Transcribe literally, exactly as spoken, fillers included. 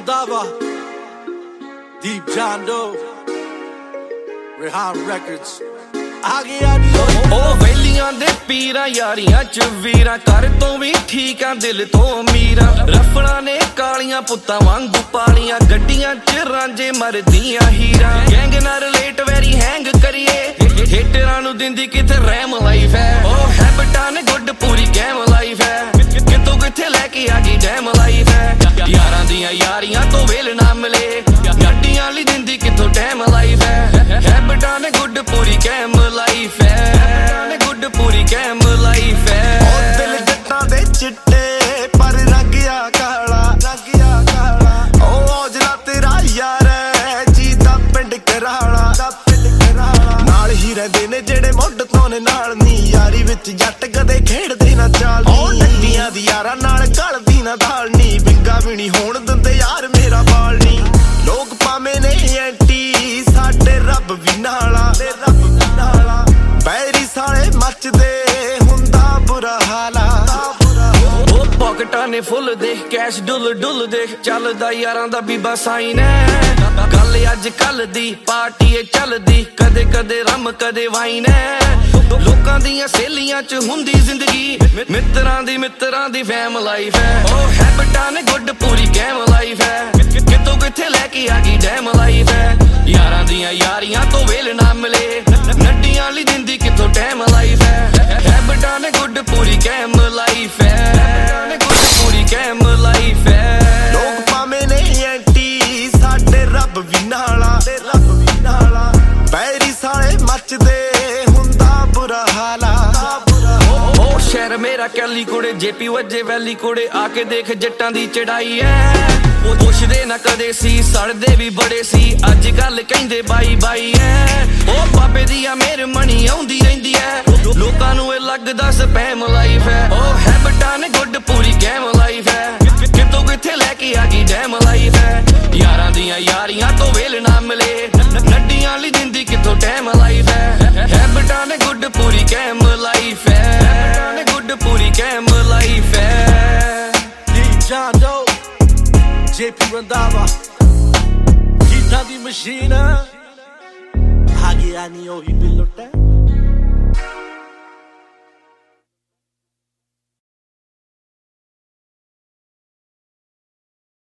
Randava, Deep John Doe, Rehan Records. ਆ ਗਿਆ ਨੀ ਉਹ ਵੇਲੀਆਂ ਦੇ ਪੀਰਾਂ ਯਾਰੀਆਂ ਚ ਵੀਰਾਂ ਕਰ ਤੋਂ ਵੀ ਠੀਕ ਆ ਦਿਲ ਤੋਂ ਅਮੀਰਾਂ ਰਫਲਾਂ ਨੇ ਕਾਲੀਆਂ ਪੁੱਤਾਂ ਵਾਂਗੂ ਪਾਲੀਆਂ ਗੱਡੀਆਂ ਚ ਰਾਂਝੇ ਮਰਦੀਆਂ ਹੀਰਾਂ ਗੈਂਗ ਨਾਲ ਰਿਲੇਟ ਵੈਰੀ ਹੈਂਗ ਕਰੀਏ ਹੇਟਰਾਂ ਨੂੰ ਦਿੰਦੀ ਕਿਥੇ ਰੈਮ ਲਾਈਫ ਹੈ ਉਹ ਹੈਬਿਟਾਂ ਨੇ ਗੁੱਡ ਪੂਰੀ ਕੈਮ ਲਾਈਫ ਹੈ ਕਿਤੋਂ ਕਿੱਥੇ ਲੈ ਕੇ ਆ ਗਈ ਡੈਮ ਲਾਈਫ ਹੈ ਯਾਰਾਂ ਦੀਆਂ ਯਾਰੀਆਂ ਤੋਂ ਵੇਲ ਨਾ ਮਿਲੇ ਗੱਡੀਆਂ ਲਈ ਦਿੰਦੀ ਕਿਥੋਂ ਡੈਮ ਲਾਈਫ ਹੈ ਹੈਬਿਟਾਂ ਨੇ ਗੁੱਡ ਪੂਰੀ ਕੈਮ ਲਾਈਫ ਹੈ ਨੇ ਗੁੱਡ ਪੂਰੀ ਕੈਮ ਲਾਈਫ ਹੈ ਉਹ ਦਿਲ ਜੱਟਾਂ ਦੇ ਚਿੱਟੇ ਪਰ ਰੰਗ ਆ ਕਾਲਾ ਰੰਗ ਆ ਕਾਲਾ ਉਹ ਔਜਲਾ ਤੇਰਾ ਯਾਰ ਹੈ ਜੀ ਦਾ ਪਿੰਡ ਕਰਾਲਾ ਦਾ ਪਿੰਡ ਕਰਾਲਾ ਨਾਲ ਹੀ ਰਹਿੰਦੇ ਨੇ ਜਿਹੜੇ ਮੁੱਢ ਤੋਂ ਨੇ ਨਾਲ ਨੀ ਯਾਰੀ ਵਿੱਚ ਜੱਟ ਕਦੇ ਖੇਡਦੇ ਨਾ ਚਾਲ ਉਹ ਨੱਡੀਆਂ ਦੀ ਯਾਰਾਂ ਨਾਲ ਗਲਦੀ ਨਾ ਦਾਲ ਨੀ ਵਿੰਗਾ ਵੀ ਨੀ ਹੋਣ ਦਿੰਦੇ ਯਾਰ ਮੇਰਾ ਬਾਲ ਨੀ ਲੋਕ ਪਾਵੇਂ ਨੇ ਐਂਟੀ ਸਾਡੇ ਰੱਬ ਵੀ ਨਾਲਾ ਤੇ ਰੱਬ ਵੀ ਨਾਲਾ ਬੈਰੀ ਸਾਲੇ ਮੱਚਦੇ ਹੁੰਦਾ ਬੁਰਾ ਹਾਲਾ ਉਹ ਪਾਕਟਾਂ ਨੇ ਫੁੱਲ ਦੇ ਕੈਸ਼ ਡੁੱਲ ਡੁੱਲ ਦੇ ਚੱਲਦਾ ਯਾਰਾਂ ਦਾ ਬੀਬਾ ਸਾਈਨ ਹੈ ਗੱਲ ਅੱਜ ਕੱਲ ਦੀ ਪਾਰਟੀ ਏ ਚੱਲਦੀ ਕਦੇ ਕਦੇ ਰਮ ਕਦੇ ਵਾਈਨ ਹੈ ਲੋਕਾਂ ਦੀਆਂ ਸਹੇਲੀਆਂ ਚ ਹੁੰਦੀ ਜ਼ਿੰਦਗੀ ਮਿੱਤਰਾਂ ਦੀ ਮਿੱਤਰਾਂ ਦੀ ਫੈਮ ਲਾਈਫ ਹੈ ਉਹ ਹੈਬਿਟਾਂ ਨੇ ਗੁੱਡ ਪੂਰੀ ਕੈਮ ਲਾਈਫ ਹੈ ਕਿਤੋਂ ਕਿੱਥੇ ਲੈ ਕੇ ਆ ਗਈ ਡੈਮ ਲਾਈਫ ਹੈ ਯਾਰਾਂ ਦੀਆਂ ਯਾਰੀਆਂ ਤੋਂ ਵੇਲ ਨਾ ਮਿਲੇ ਨੱਡੀਆਂ ਲਈ ਦਿੰਦੀ ਕਿਥੋਂ ਟਾਈਮ ਲਾਈਫ ਹੈ ਹੈਬਿਟਾਂ ਨੇ ਗੁੱਡ ਪੂਰੀ ਕੈਮ ਲਾਈਫ ਹੈ ਨੇ ਗੁੱਡ ਪੂਰੀ ਕੈਮ ਲਾਈਫ ਹੈ ਲੋਕ ਪਾਵੇਂ ਨੇ ਐਂਟੀ ਸਾਡੇ ਰੱਬ ਵੀ ਨਾਲਾ ਤੇ ਰੱਬ ਵੀ ਨਾਲਾ ਬੈਰੀ ਸਾਲੇ ਮੱਚਦੇ ਹੁੰਦਾ ਬੁਰਾ ਹਾਲਾ ਉਹ ਸ਼ਹਿਰ ਮੇਰਾ ਕੈਲੀ ਕੁੜੇ ਜੇਪੀ ਵਜੇ ਵੈਲੀ ਕੁੜੇ ਆ ਕੇ ਦੇਖ ਜੱਟਾਂ ਦੀ ਚੜਾਈ ਐ ਉਹ ਪੁੱਛਦੇ ਨਾ ਕਦੇ ਸੀ ਸੜਦੇ ਵੀ ਬੜੇ ਸੀ ਅੱਜ ਕੱਲ ਕਹਿੰਦੇ ਬਾਈ ਬਾਈ ਐ ਉਹ ਬਾਬੇ ਦੀ ਆ ਮੇਰ ਮਣੀ ਆਉਂਦੀ ਰਹਿੰਦੀ ਐ ਲੋਕਾਂ ਨੂੰ ਇਹ ਲੱਗਦਾ ਸਪੈਮ ਲਾਈਫ ਹੈ ਉਹ ਹੈਬਿਟਾਂ ਨੇ ਗੁੱਡ ਪੂਰੀ ਕੈਮ ਲਾਈਫ ਹੈ ਕਿਤੋਂ ਕਿੱਥੇ ਲੈ ਕੇ ਆ ਗਈ ਡੈਮ ਲਾਈਫ ਹੈ ਯਾਰਾਂ ਦੀਆਂ ਯਾਰੀਆਂ ਤੋਂ ਵੇਲ ਨਾ ਮਿਲੇ ਨੱਡੀਆਂ ਲਈ ਦਿੰਦੀ ਕਿਥੋਂ ਟਾਈਮ ਲਾਈਫ ਹੈ ਹੈਬਿਟਾਂ ਨੇ ਗੁੱਡ ਪੂਰੀ ਕੈਮ ਲਾਈਫ ਹੈ ਨੇ ਗੁੱਡ ਪੂਰੀ ਕੈਮ ਲਾਈਫ ਹੈ Deep John Doe, J P Randava, Gita ਦੀ ਮਸ਼ੀਨ ਆ ਗਿਆ ਨੀ ਉਹੀ